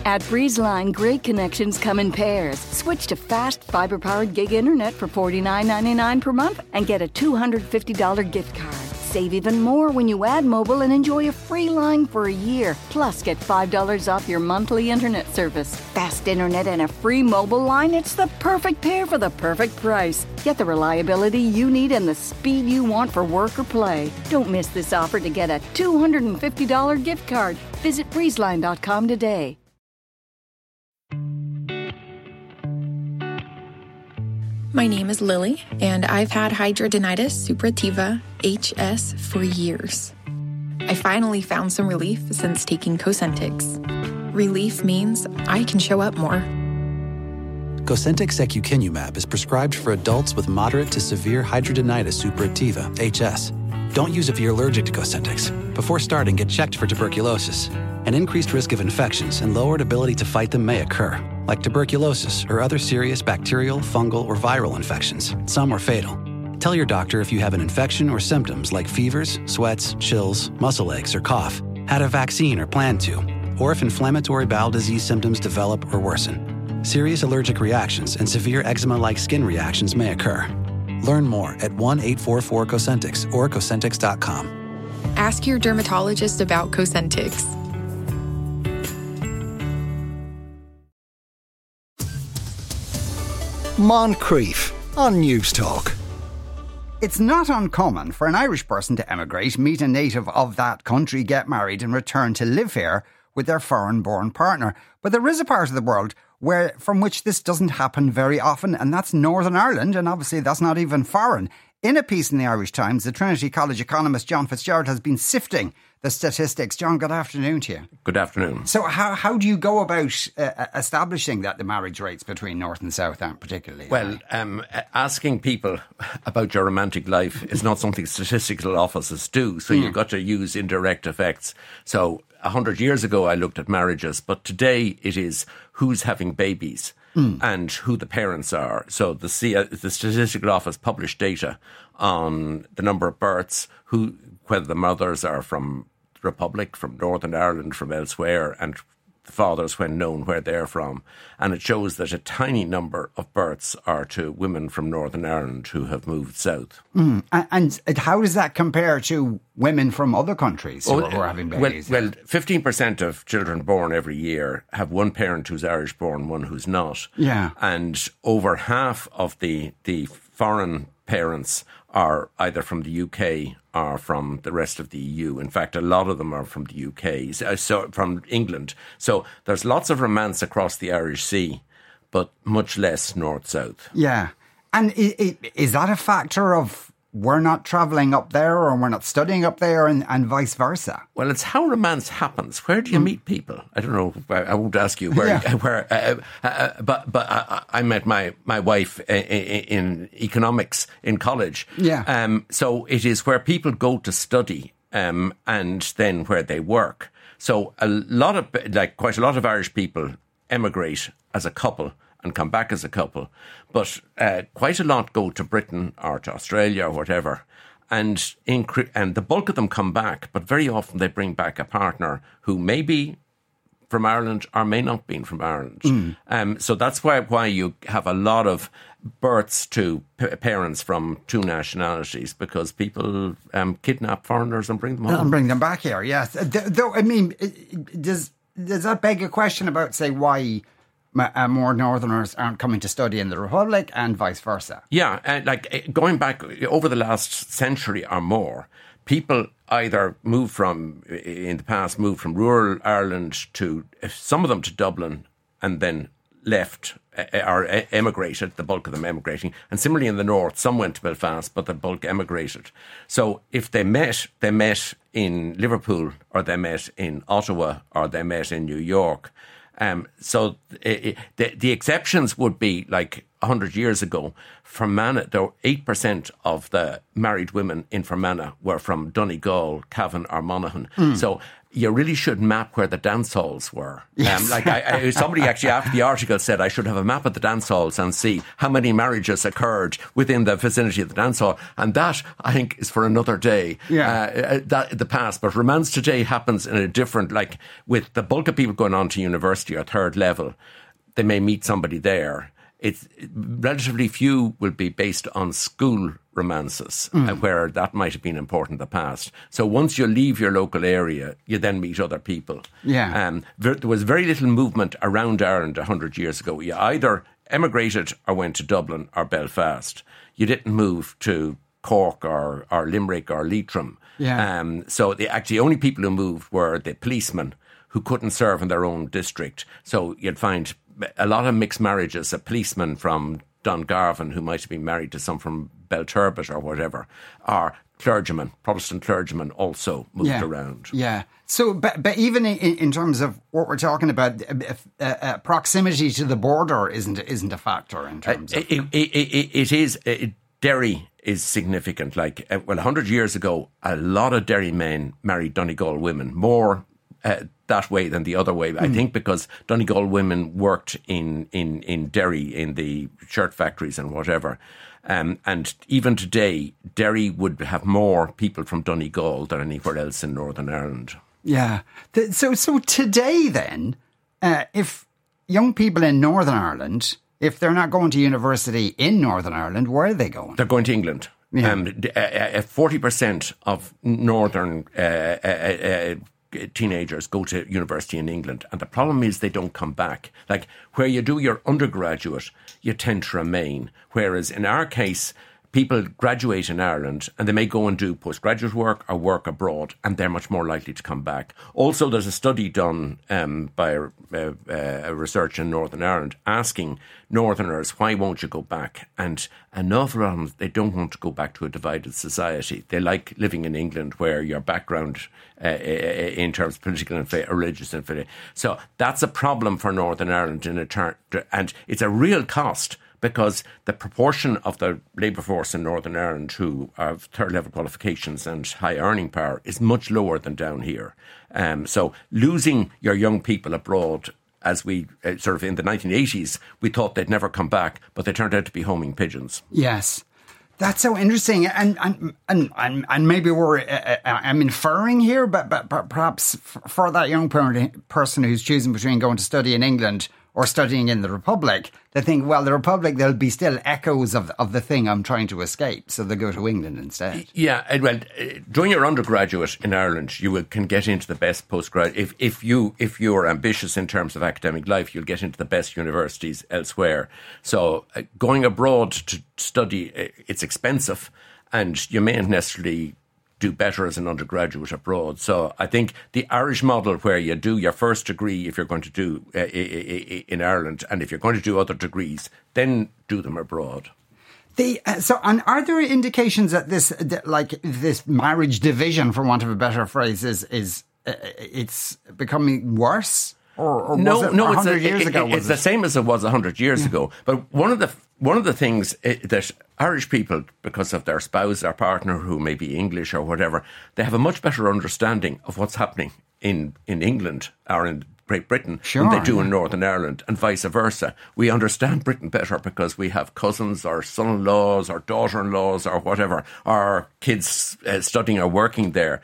At Breezeline, great connections come in pairs. Switch to fast, fiber-powered gig internet for $49.99 per month and get a $250 gift card. Save even more when you add mobile and enjoy a free line for a year. Plus, get $5 off your monthly internet service. Fast internet and a free mobile line, it's the perfect pair for the perfect price. Get the reliability you need and the speed you want for work or play. Don't miss this offer to get a $250 gift card. Visit Breezeline.com today. My name is Lily, and I've had hidradenitis suppurativa, HS, for years. I finally found some relief since taking Cosentyx. Relief means I can show up more. Cosentyx secukinumab is prescribed for adults with moderate to severe hidradenitis suppurativa, HS. Don't use if you're allergic to Cosentyx. Before starting, get checked for tuberculosis. An increased risk of infections and lowered ability to fight them may occur, like tuberculosis or other serious bacterial, fungal, or viral infections. Some are fatal. Tell your doctor if you have an infection or symptoms like fevers, sweats, chills, muscle aches, or cough, had a vaccine or plan to, or if inflammatory bowel disease symptoms develop or worsen. Serious allergic reactions and severe eczema-like skin reactions may occur. Learn more at 1-844-COSENTYX or Cosentyx.com. Ask your dermatologist about Cosentyx. Moncrief on News Talk. It's not uncommon for an Irish person to emigrate, meet a native of that country, get married and return to live here with their foreign-born partner. But there is a part of the world from which this doesn't happen very often, and that's Northern Ireland, and obviously that's not even foreign. In a piece in the Irish Times, the Trinity College economist John Fitzgerald has been sifting the statistics. John, good afternoon to you. Good afternoon. So how do you go about establishing that the marriage rates between North and South aren't particularly high? Well, asking people about your romantic life is not something statistical offices do, so you've got to use indirect effects. So 100 years ago I looked at marriages, but today it is who's having babies and who the parents are. So the statistical office published data on the number of births, whether the mothers are from the Republic, from Northern Ireland, from elsewhere, and the fathers when known where they're from. And it shows that a tiny number of births are to women from Northern Ireland who have moved south. And how does that compare to women from other countries who are having babies? Well, 15% of children born every year have one parent who's Irish born, one who's not. Yeah. And over half of the foreign parents are either from the UK or from the rest of the EU. In fact, a lot of them are from the UK, so from England. So there's lots of romance across the Irish Sea, but much less north-south. Yeah. And is that a factor of we're not travelling up there or we're not studying up there and vice versa? Well, it's how romance happens. Where do you meet people? I don't know. I won't ask you where. But I met my wife in economics in college. Yeah. So it is where people go to study and then where they work. So quite a lot of Irish people emigrate as a couple and come back as a couple, but quite a lot go to Britain or to Australia or whatever, and the bulk of them come back, but very often they bring back a partner who may be from Ireland or may not be from Ireland. So that's why you have a lot of births to parents from two nationalities, because people kidnap foreigners and bring them home. And bring them back here, yes. Though, I mean, does that beg a question about, say, why more Northerners aren't coming to study in the Republic and vice versa? Yeah, going back over the last century or more, people either moved from rural Ireland to, some of them to Dublin, and then left or emigrated, the bulk of them emigrating. And similarly in the north, some went to Belfast, but the bulk emigrated. So if they met in Liverpool, or they met in Ottawa, or they met in New York. So the exceptions would be like 100 years ago. Fermanagh, there were 8% of the married women in Fermanagh were from Donegal, Cavan or Monaghan. So you really should map where the dance halls were. Yes. Somebody actually after the article said I should have a map of the dance halls and see how many marriages occurred within the vicinity of the dance hall. And that, I think, is for another day. Yeah. The past. But romance today happens in a different, like with the bulk of people going on to university or third level, they may meet somebody there. It's relatively few will be based on school romances, where that might have been important in the past. So once you leave your local area, you then meet other people. Yeah. There was very little movement around Ireland 100 years ago. You either emigrated or went to Dublin or Belfast. You didn't move to Cork or Limerick or Leitrim. Yeah. So the only people who moved were the policemen who couldn't serve in their own district. So you'd find a lot of mixed marriages, a policeman from Dungarvan who might have been married to some from Belturbet or whatever, or clergymen, Protestant clergymen also moved around. Yeah. So, but even in terms of what we're talking about, proximity to the border isn't a factor in terms of... It is. Derry is significant. 100 years ago, a lot of Derry men married Donegal women, more that way than the other way. I think because Donegal women worked in Derry in the shirt factories and whatever. And even today, Derry would have more people from Donegal than anywhere else in Northern Ireland. Yeah. So today then, if young people in Northern Ireland, if they're not going to university in Northern Ireland, where are they going? They're going to England. Yeah. 40% of Northern teenagers go to university in England, and the problem is they don't come back. Like where you do your undergraduate, you tend to remain, whereas in our case people graduate in Ireland and they may go and do postgraduate work or work abroad, and they're much more likely to come back. Also, there's a study done by a researcher in Northern Ireland asking Northerners, why won't you go back? And an awful lot of them, they don't want to go back to a divided society. They like living in England where your background in terms of political and religious and so that's a problem for Northern Ireland and it's a real cost, because the proportion of the labour force in Northern Ireland who have third level qualifications and high earning power is much lower than down here. So losing your young people abroad, as we sort of in the 1980s, we thought they'd never come back, but they turned out to be homing pigeons. Yes. That's so interesting, and maybe I'm inferring here, but perhaps for that young person who's choosing between going to study in England or studying in the Republic, they think, well, the Republic, there'll be still echoes of the thing I'm trying to escape, so they go to England instead. Yeah, well, during your undergraduate in Ireland, you can get into the best postgraduate. If you're ambitious in terms of academic life, you'll get into the best universities elsewhere. So going abroad to study, it's expensive, and you mayn't necessarily do better as an undergraduate abroad. So I think the Irish model, where you do your first degree if you're going to do in Ireland, and if you're going to do other degrees, then do them abroad. And are there indications that this marriage division, for want of a better phrase, is it's becoming worse? Or no, was it 100 years ago? It's the same as it was 100 years ago. But one of the things that Irish people, because of their spouse, their partner, who may be English or whatever, they have a much better understanding of what's happening in England or in Great Britain than they do in Northern Ireland, and vice versa. We understand Britain better because we have cousins or son-in-laws or daughter-in-laws or whatever, or kids studying or working there.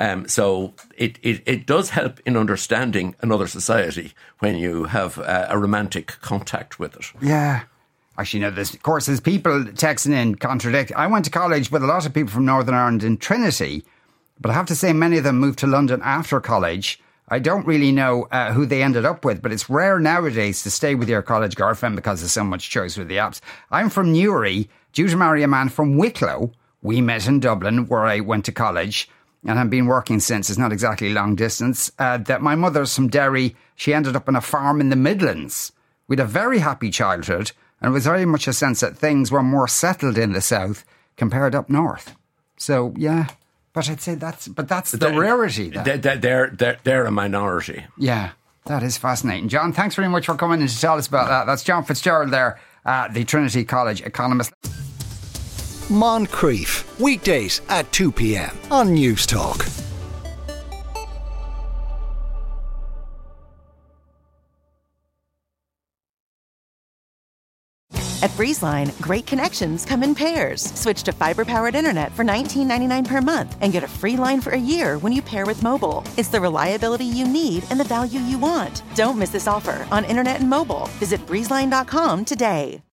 So it does help in understanding another society when you have a romantic contact with it. Yeah. Actually, no, of course, there's people texting in contradict. I went to college with a lot of people from Northern Ireland in Trinity, but I have to say many of them moved to London after college. I don't really know who they ended up with, but it's rare nowadays to stay with your college girlfriend because there's so much choice with the apps. I'm from Newry, due to marry a man from Wicklow. We met in Dublin, where I went to college, and I've been working since. It's not exactly long distance. That my mother's from Derry. She ended up on a farm in the Midlands. We had a very happy childhood, and it was very much a sense that things were more settled in the south compared up north. So, yeah. But I'd say that's the rarity. They're a minority. Yeah, that is fascinating. John, thanks very much for coming in to tell us about that. That's John Fitzgerald there, the Trinity College economist. Moncrief, weekdays at 2 p.m. on News Talk. At BreezeLine, great connections come in pairs. Switch to fiber-powered internet for $19.99 per month and get a free line for a year when you pair with mobile. It's the reliability you need and the value you want. Don't miss this offer on internet and mobile. Visit breezeline.com today.